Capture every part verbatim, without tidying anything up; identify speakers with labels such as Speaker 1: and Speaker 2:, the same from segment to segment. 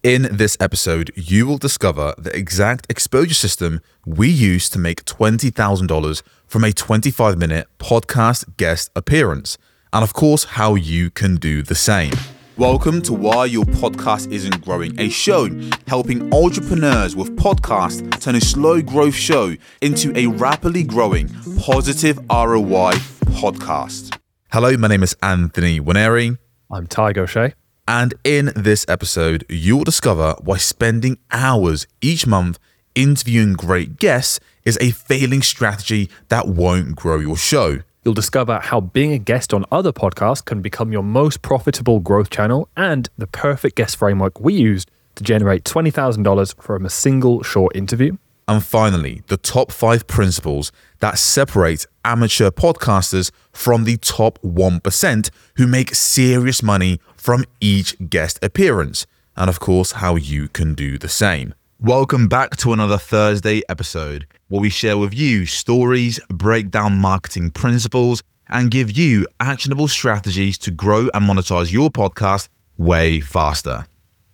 Speaker 1: In this episode, you will discover the exact exposure system we use to make twenty thousand dollars from a twenty-five minute podcast guest appearance, and of course, how you can do the same. Welcome to Why Your Podcast Isn't Growing, a show helping entrepreneurs with podcasts turn a slow growth show into a rapidly growing, positive R O I podcast. Hello, my name is Anthony Winery.
Speaker 2: I'm Ty Gaucher.
Speaker 1: And in this episode, you will discover why spending hours each month interviewing great guests is a failing strategy that won't grow your show.
Speaker 2: You'll discover how being a guest on other podcasts can become your most profitable growth channel and the perfect guest framework we used to generate twenty thousand dollars from a single short interview.
Speaker 1: And finally, the top five principles that separate amateur podcasters from the top one percent who make serious money from each guest appearance. And of course, how you can do the same. Welcome back to another Thursday episode where we share with you stories, break down marketing principles, and give you actionable strategies to grow and monetize your podcast way faster.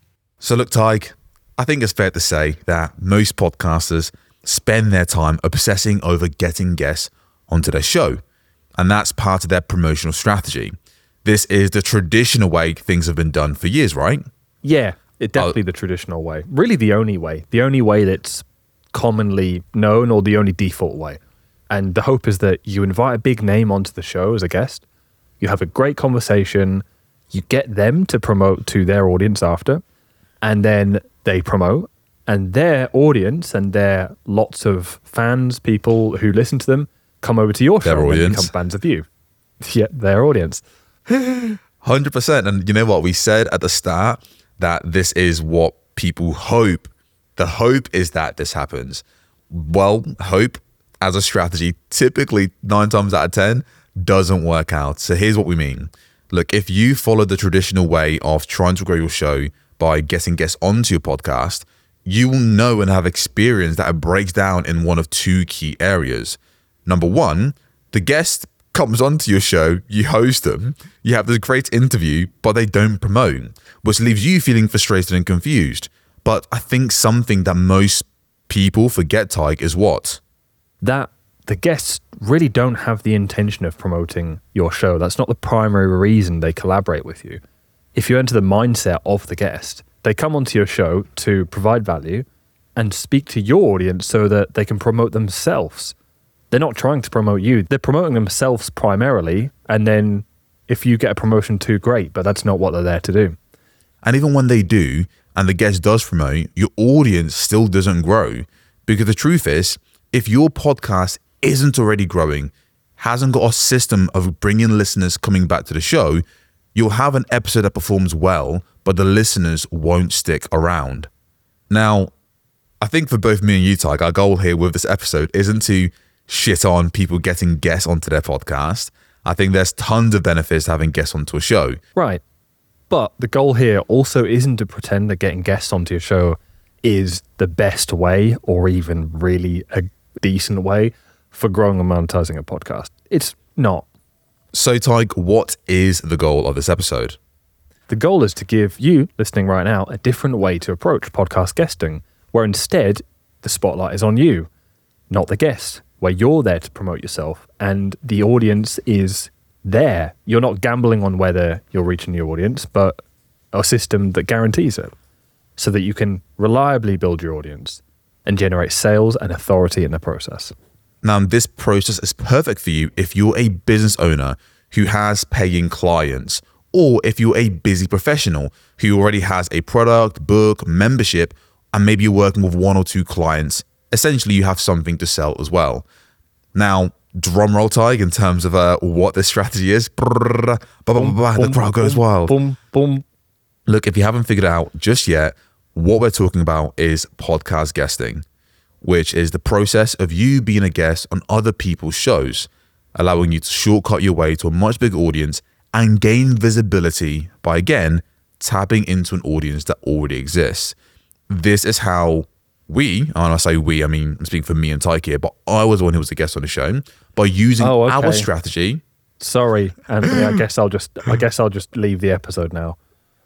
Speaker 1: So look, Tyke, I think it's fair to say that most podcasters spend their time obsessing over getting guests onto their show, and that's part of their promotional strategy. This is the traditional way things have been done for years, right?
Speaker 2: Yeah, it's definitely uh, the traditional way. Really the only way. The only way that's commonly known or the only default way. And the hope is that you invite a big name onto the show as a guest, you have a great conversation, you get them to promote to their audience after, and then they promote, and their audience and their lots of fans, people who listen to them, come over to your show
Speaker 1: their
Speaker 2: and become fans of you. Yeah, their audience.
Speaker 1: one hundred percent. And you know what? We said at the start that this is what people hope. The hope is that this happens. Well, hope as a strategy, typically nine times out of ten, doesn't work out. So here's what we mean. Look, if you follow the traditional way of trying to grow your show by getting guests onto your podcast, you will know and have experience that it breaks down in one of two key areas. Number one, the guest comes onto your show, you host them, you have this great interview, but they don't promote, which leaves you feeling frustrated and confused. But I think something that most people forget, Tyke, is what?
Speaker 2: That the guests really don't have the intention of promoting your show. That's not the primary reason they collaborate with you. If you enter the mindset of the guest, they come onto your show to provide value and speak to your audience so that they can promote themselves. They're not trying to promote you. They're promoting themselves primarily. And then if you get a promotion too, great, but that's not what they're there to do.
Speaker 1: And even when they do, and the guest does promote, your audience still doesn't grow. Because the truth is, if your podcast isn't already growing, hasn't got a system of bringing listeners coming back to the show, you'll have an episode that performs well, but the listeners won't stick around. Now, I think for both me and you, Tyke, our goal here with this episode isn't to shit on people getting guests onto their podcast. I think there's tons of benefits to having guests onto a show.
Speaker 2: Right. But the goal here also isn't to pretend that getting guests onto your show is the best way or even really a decent way for growing and monetizing a podcast. It's not.
Speaker 1: So, Tyke, what is the goal of this episode?
Speaker 2: The goal is to give you, listening right now, a different way to approach podcast guesting, where instead the spotlight is on you, not the guest, where you're there to promote yourself and the audience is there. You're not gambling on whether you're reaching your audience, but a system that guarantees it so that you can reliably build your audience and generate sales and authority in the process.
Speaker 1: Now, this process is perfect for you if you're a business owner who has paying clients, or if you're a busy professional who already has a product, book, membership, and maybe you're working with one or two clients. Essentially, you have something to sell as well. Now, drum roll, Tyke, in terms of uh, what this strategy is. Brrr, bah, bah, bah, the crowd goes wild.
Speaker 2: Boom, boom.
Speaker 1: Look, if you haven't figured it out just yet, what we're talking about is podcast guesting, which is the process of you being a guest on other people's shows, allowing you to shortcut your way to a much bigger audience and gain visibility by, again, tapping into an audience that already exists. This is how we, and I say we, I mean, I'm speaking for me and Tyke here, but I was the one who was the guest on the show, by using
Speaker 2: oh, okay.
Speaker 1: our strategy.
Speaker 2: Sorry, Anthony, I guess I'll just, I guess I'll just leave the episode now.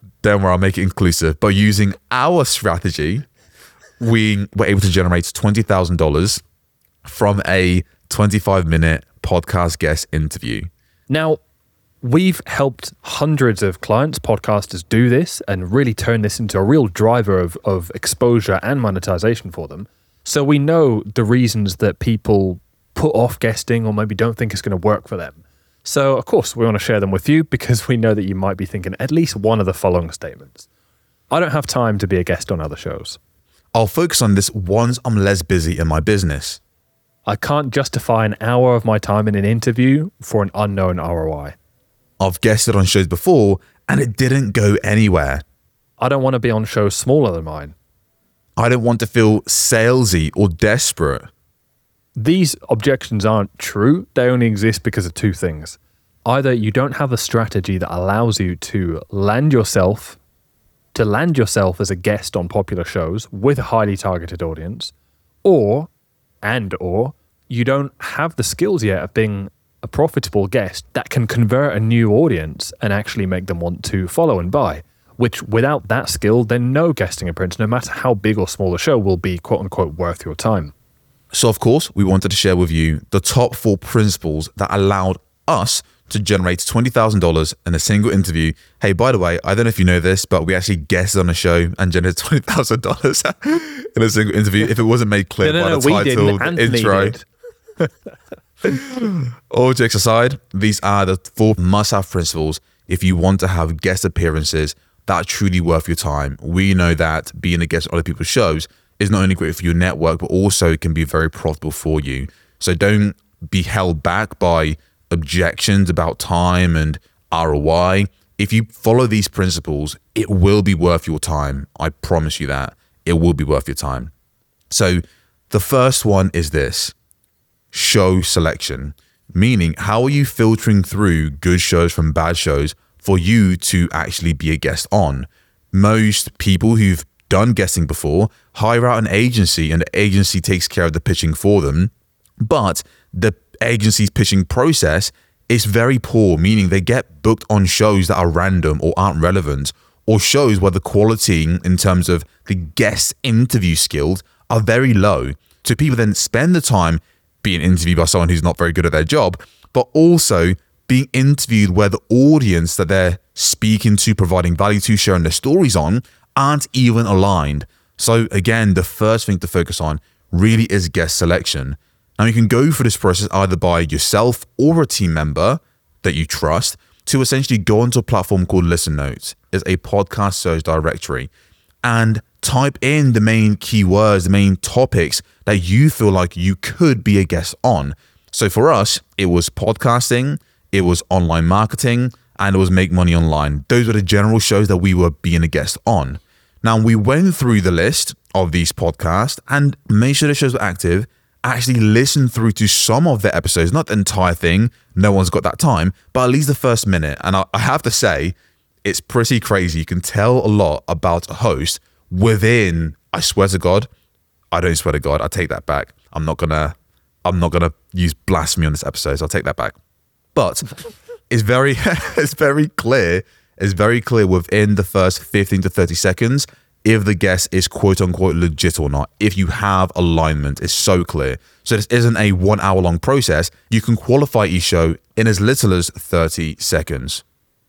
Speaker 1: Don't worry, I'll make it inclusive. By using our strategy, we were able to generate twenty thousand dollars from a twenty-five minute podcast guest interview.
Speaker 2: Now, we've helped hundreds of clients, podcasters do this and really turn this into a real driver of, of exposure and monetization for them. So we know the reasons that people put off guesting or maybe don't think it's going to work for them. So, of course, we want to share them with you because we know that you might be thinking at least one of the following statements. I don't have time to be a guest on other shows.
Speaker 1: I'll focus on this once I'm less busy in my business.
Speaker 2: I can't justify an hour of my time in an interview for an unknown R O I.
Speaker 1: I've guested on shows before and it didn't go anywhere.
Speaker 2: I don't want to be on shows smaller than mine.
Speaker 1: I don't want to feel salesy or desperate.
Speaker 2: These objections aren't true. They only exist because of two things. Either you don't have a strategy that allows you to land yourself, to land yourself as a guest on popular shows with a highly targeted audience, or, and or, you don't have the skills yet of being a profitable guest that can convert a new audience and actually make them want to follow and buy. Which without that skill, then no guesting appearance, no matter how big or small the show, will be quote unquote worth your time.
Speaker 1: So of course, we wanted to share with you the top four principles that allowed us to generate twenty thousand dollars in a single interview. Hey, by the way, I don't know if you know this, but we actually guested on a show and generated twenty thousand dollars in a single interview. If it wasn't made clear
Speaker 2: no, no,
Speaker 1: by
Speaker 2: no,
Speaker 1: the title, the intro. All jokes aside, these are the four must-have principles if you want to have guest appearances that are truly worth your time. We know that being a guest on other people's shows is not only great for your network, but also can be very profitable for you. So don't be held back by objections about time and R O I. If you follow these principles, it will be worth your time. I promise you that. It will be worth your time. So the first one is this: show selection. Meaning, how are you filtering through good shows from bad shows for you to actually be a guest on? Most people who've done guesting before hire out an agency and the agency takes care of the pitching for them. But the agency's pitching process is very poor, meaning they get booked on shows that are random or aren't relevant, or shows where the quality in terms of the guest interview skills are very low. So people then spend the time being interviewed by someone who's not very good at their job, but also being interviewed where the audience that they're speaking to, providing value to, sharing their stories on, aren't even aligned. So again, the first thing to focus on really is guest selection. Now you can go through this process either by yourself or a team member that you trust to essentially go onto a platform called Listen Notes. It's a podcast search directory, and type in the main keywords, the main topics that you feel like you could be a guest on. So for us, it was podcasting, it was online marketing, and it was make money online. Those were the general shows that we were being a guest on. Now we went through the list of these podcasts and made sure the shows were active, actually listened through to some of the episodes, not the entire thing. No one's got that time, but at least the first minute. And I, I have to say, it's pretty crazy. You can tell a lot about a host within, I swear to God, I don't swear to God, I take that back. I'm not gonna, I'm not gonna use blasphemy on this episode, so I'll take that back. But it's very, it's very clear, it's very clear within the first fifteen to thirty seconds if the guest is quote unquote legit or not. If you have alignment, it's so clear. So this isn't a one hour long process. You can qualify each show in as little as thirty seconds.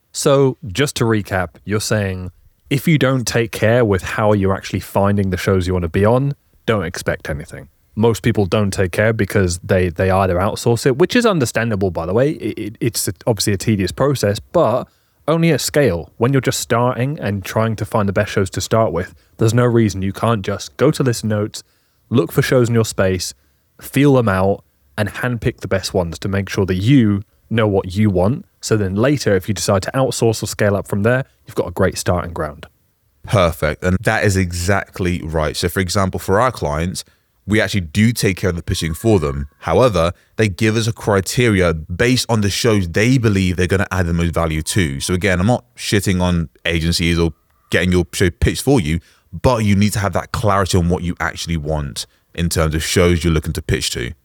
Speaker 2: So just to recap, you're saying if you don't take care with how you're actually finding the shows you want to be on, don't expect anything. Most people don't take care because they, they either outsource it, which is understandable, by the way. It, it, it's obviously a tedious process, but only at scale. When you're just starting and trying to find the best shows to start with, there's no reason you can't just go to Listen Notes, look for shows in your space, feel them out, and handpick the best ones to make sure that you know what you want. So then later, if you decide to outsource or scale up from there, you've got a great starting ground.
Speaker 1: Perfect. And that is exactly right. So for example, for our clients, we actually do take care of the pitching for them. However, they give us a criteria based on the shows they believe they're going to add the most value to. So again, I'm not shitting on agencies or getting your show pitched for you, but you need to have that clarity on what you actually want in terms of shows you're looking to pitch to.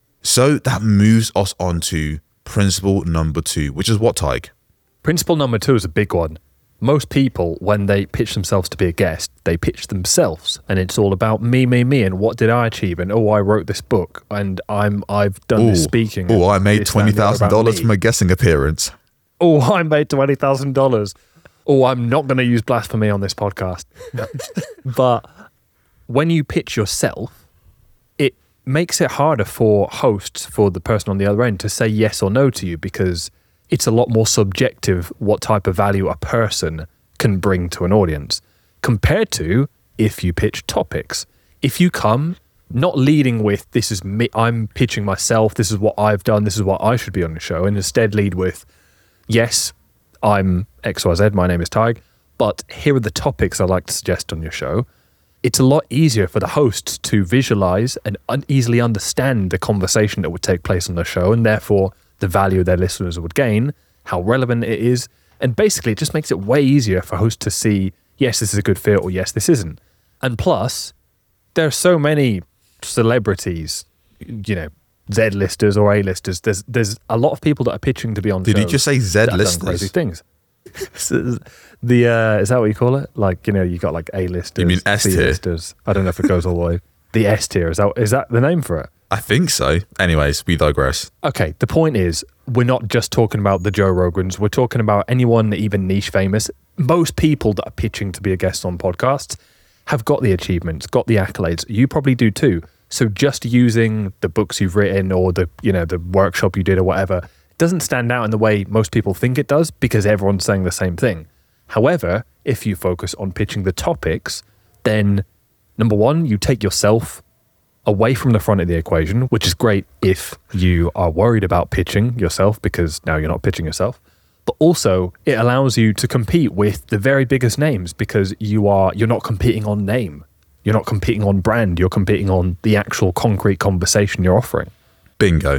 Speaker 1: So that moves us on to principle number two, which is what, Tyke?
Speaker 2: Principle number two is a big one. most people, when they pitch themselves to be a guest, they pitch themselves, and it's all about me, me, me, and what did I achieve, and oh, I wrote this book, and I'm I've done
Speaker 1: Ooh,
Speaker 2: this speaking.
Speaker 1: Oh, I made
Speaker 2: this,
Speaker 1: twenty
Speaker 2: that, and the other
Speaker 1: thousand
Speaker 2: about
Speaker 1: dollars
Speaker 2: me.
Speaker 1: from a guesting appearance.
Speaker 2: Oh, I made twenty thousand dollars. Oh, I'm not going to use blasphemy on this podcast. But when you pitch yourself, it makes it harder for hosts, for the person on the other end, to say yes or no to you, because it's a lot more subjective what type of value a person can bring to an audience compared to if you pitch topics. If you come not leading with, this is me, I'm pitching myself, this is what I've done, this is what I should be on the show, and instead lead with, yes, I'm X Y Z, my name is Tig, but here are the topics I'd like to suggest on your show. It's a lot easier for the hosts to visualize and un- easily understand the conversation that would take place on the show, and therefore the value their listeners would gain, how relevant it is, and basically it just makes it way easier for hosts to see, yes, this is a good fit, or yes, this isn't. And plus, there are so many celebrities, you know, Z-listers or A-listers. There's there's a lot of people that are pitching to be on
Speaker 1: Did
Speaker 2: shows
Speaker 1: you just say
Speaker 2: that have done crazy
Speaker 1: Z-listers?
Speaker 2: things. the uh, is that what you call it? Like, you know, you got like A-listers,
Speaker 1: You mean S-tier?
Speaker 2: C-listers. I don't know if it goes all the way. The S-tier, is that is that the name for it?
Speaker 1: I think so. Anyways, we digress.
Speaker 2: Okay, the point is, we're not just talking about the Joe Rogans. We're talking about anyone even niche famous. Most people that are pitching to be a guest on podcasts have got the achievements, got the accolades. You probably do too. So just using the books you've written or the, you know, the workshop you did or whatever doesn't stand out in the way most people think it does, because everyone's saying the same thing. However, if you focus on pitching the topics, then number one, you take yourself away from the front of the equation, which is great if you are worried about pitching yourself, because now you're not pitching yourself. But also it allows you to compete with the very biggest names, because you are you're not competing on name. You're not competing on brand. You're competing on the actual concrete conversation you're offering.
Speaker 1: Bingo.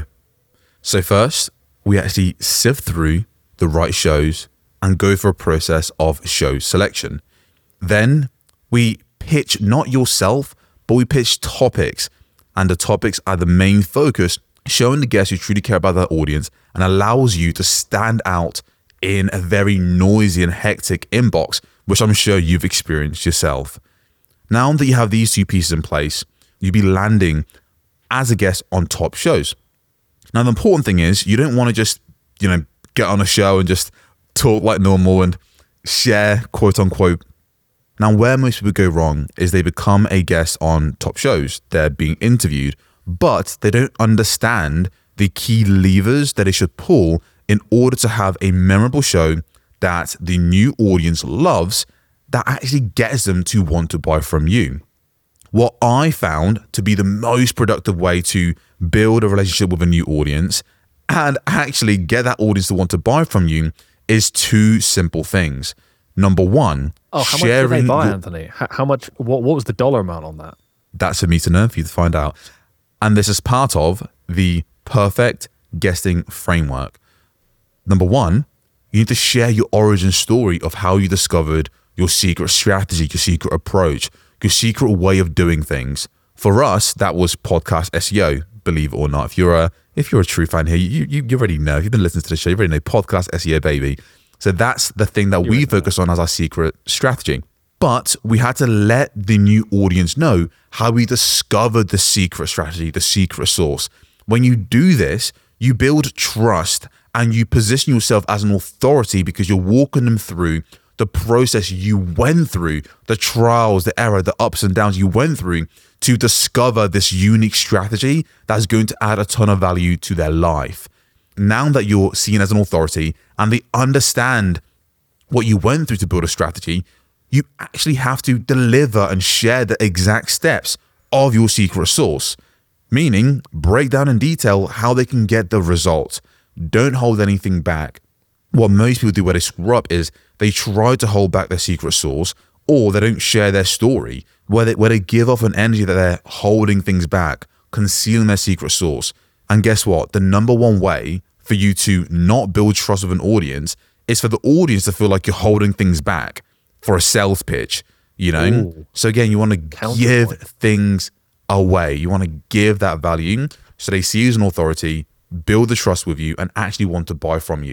Speaker 1: So first, we actually sift through the right shows and go through a process of show selection. Then we pitch not yourself, but we pitch topics. And the topics are the main focus, showing the guests who truly care about their audience and allows you to stand out in a very noisy and hectic inbox, which I'm sure you've experienced yourself. Now that you have these two pieces in place, you'll be landing as a guest on top shows. Now, the important thing is you don't want to just, you know, get on a show and just talk like normal and share, quote unquote. Now, where most people go wrong is they become a guest on top shows. They're being interviewed, but they don't understand the key levers that they should pull in order to have a memorable show that the new audience loves, that actually gets them to want to buy from you. What I found to be the most productive way to build a relationship with a new audience and actually get that audience to want to buy from you is two simple things. Number one,
Speaker 2: Oh, how
Speaker 1: sharing
Speaker 2: much did they buy,
Speaker 1: your-
Speaker 2: Anthony? How, how much? What, what was the dollar amount on that?
Speaker 1: That's for me to know, for you to find out. And this is part of the perfect guesting framework. Number one, you need to share your origin story of how you discovered your secret strategy, your secret approach, your secret way of doing things. For us, that was podcast S E O, believe it or not. If you're a if you're a true fan here, you you, you already know. If you've been listening to the show, you already know podcast S E O, baby. So that's the thing that we focus on as our secret strategy. But we had to let the new audience know how we discovered the secret strategy, the secret sauce. When you do this, you build trust and you position yourself as an authority because you're walking them through the process you went through, the trials, the error, the ups and downs you went through to discover this unique strategy that's going to add a ton of value to their life. Now that you're seen as an authority and they understand what you went through to build a strategy, you actually have to deliver and share the exact steps of your secret sauce, meaning break down in detail how they can get the result. Don't hold anything back. What most people do where they screw up is they try to hold back their secret sauce, or they don't share their story, where they, where they give off an energy that they're holding things back, concealing their secret sauce. And guess what? The number one way for you to not build trust with an audience is for the audience to feel like you're holding things back for a sales pitch, you know?
Speaker 2: Ooh.
Speaker 1: So again, you want to
Speaker 2: Counterpoint.
Speaker 1: give things away. You want to give that value so they see you as an authority, build the trust with you, and actually want to buy from you.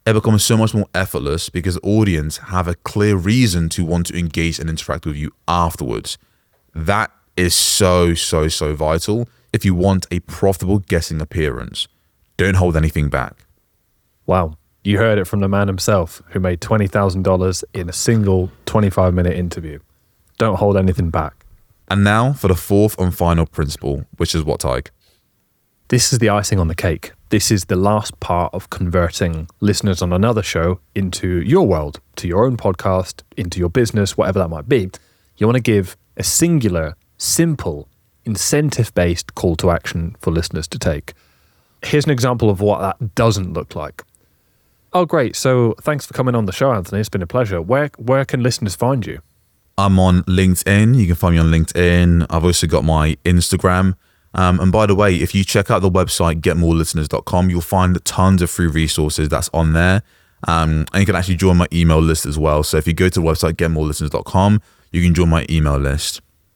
Speaker 1: it becomes so much more effortless because the audience have a clear reason to want to engage and interact with you afterwards. That is so, so, so vital if you want a profitable guesting appearance. Don't hold anything back.
Speaker 2: Wow. You heard it from the man himself who made twenty thousand dollars in a single twenty-five minute interview. Don't hold anything back.
Speaker 1: And now for the fourth and final principle, which is what, Tyke?
Speaker 2: This is the icing on the cake. This is the last part of converting listeners on another show into your world, to your own podcast, into your business, whatever that might be. You want to give a singular, simple, incentive-based call to action for listeners to take. Here's an example of what that doesn't look like. Oh, great. So thanks for coming on the show, Anthony. It's been a pleasure. Where where can listeners find you?
Speaker 1: I'm on LinkedIn. You can find me on LinkedIn. I've also got my Instagram. Um, and by the way, if you check out the website, get more listeners dot com, you'll find tons of free resources that's on there. Um, and you can actually join my email list as well. So if you go to the website, get more listeners dot com, you can join my email list.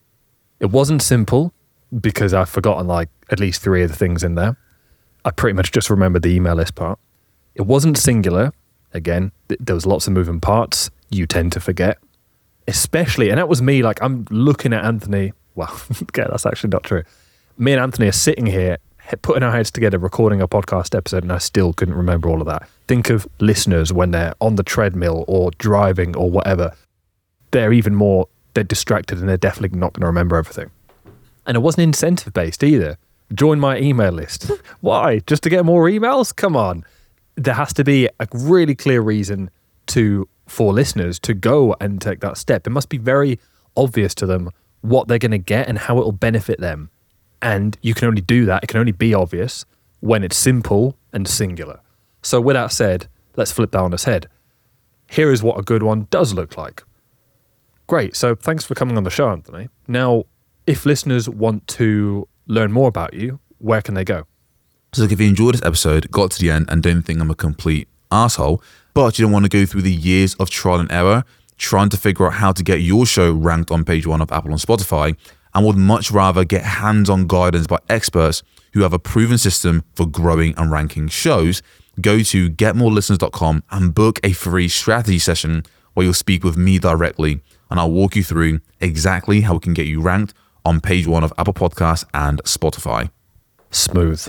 Speaker 2: It wasn't simple because I've forgotten like at least three of the things in there. I pretty much just remembered the email list part. It wasn't singular. Again, th- there was lots of moving parts. You tend to forget. Especially, and that was me, like I'm looking at Anthony. Well, okay, that's actually not true. Me and Anthony are sitting here, putting our heads together, recording a podcast episode, and I still couldn't remember all of that. Think of listeners when they're on the treadmill or driving or whatever. They're even more, they're distracted and they're definitely not going to remember everything. And it wasn't incentive-based either. Join my email list. Why? Just to get more emails? Come on. There has to be a really clear reason to for listeners to go and take that step. It must be very obvious to them what they're going to get and how it will benefit them. And you can only do that, it can only be obvious when it's simple and singular. So with that said, let's flip that on its head. Here is what a good one does look like. Great, so thanks for coming on the show, Anthony. Now, if listeners want to learn more about you, where can they go?
Speaker 1: So if you enjoyed this episode, got to the end and don't think I'm a complete asshole, but you don't want to go through the years of trial and error trying to figure out how to get your show ranked on page one of Apple and Spotify, and would much rather get hands-on guidance by experts who have a proven system for growing and ranking shows, go to get more listeners dot com and book a free strategy session where you'll speak with me directly, and I'll walk you through exactly how we can get you ranked on page one of Apple Podcasts and Spotify.
Speaker 2: Smooth.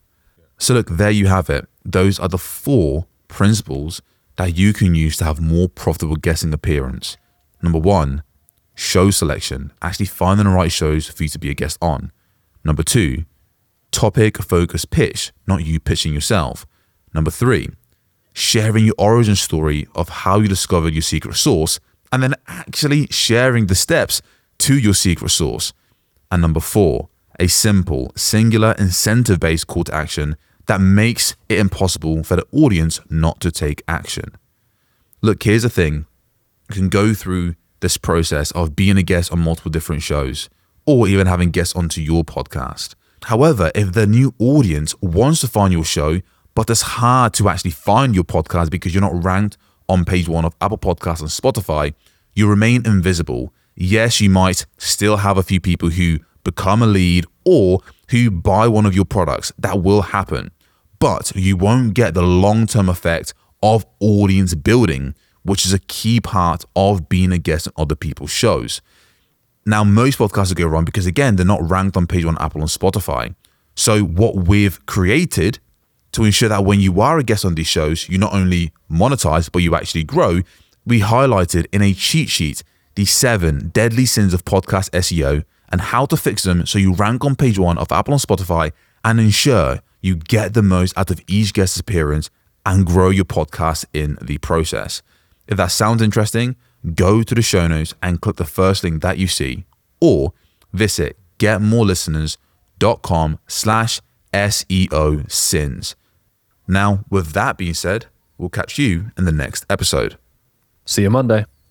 Speaker 1: So look, there you have it. Those are the four principles that you can use to have more profitable guesting appearance. Number one, show selection, actually finding the right shows for you to be a guest on. Number two, topic focused pitch, not you pitching yourself. Number three, sharing your origin story of how you discovered your secret sauce, and then actually sharing the steps to your secret sauce. And number four, a simple, singular, incentive-based call to action that makes it impossible for the audience not to take action. Look, here's the thing. You can go through this process of being a guest on multiple different shows, or even having guests onto your podcast. However, if the new audience wants to find your show, but it's hard to actually find your podcast because you're not ranked on page one of Apple Podcasts and Spotify, you remain invisible. Yes, you might still have a few people who become a lead or who buy one of your products. That will happen. But you won't get the long-term effect of audience building, which is a key part of being a guest on other people's shows. Now, most podcasts go wrong because, again, they're not ranked on page one Apple and Spotify. So what we've created to ensure that when you are a guest on these shows, you not only monetize, but you actually grow, we highlighted in a cheat sheet the seven deadly sins of podcast S E O and how to fix them so you rank on page one of Apple and Spotify and ensure you get the most out of each guest appearance and grow your podcast in the process. If that sounds interesting, go to the show notes and click the first link that you see, or visit get more listeners dot com slash S E O sins. Now, with that being said, we'll catch you in the next episode.
Speaker 2: See you Monday.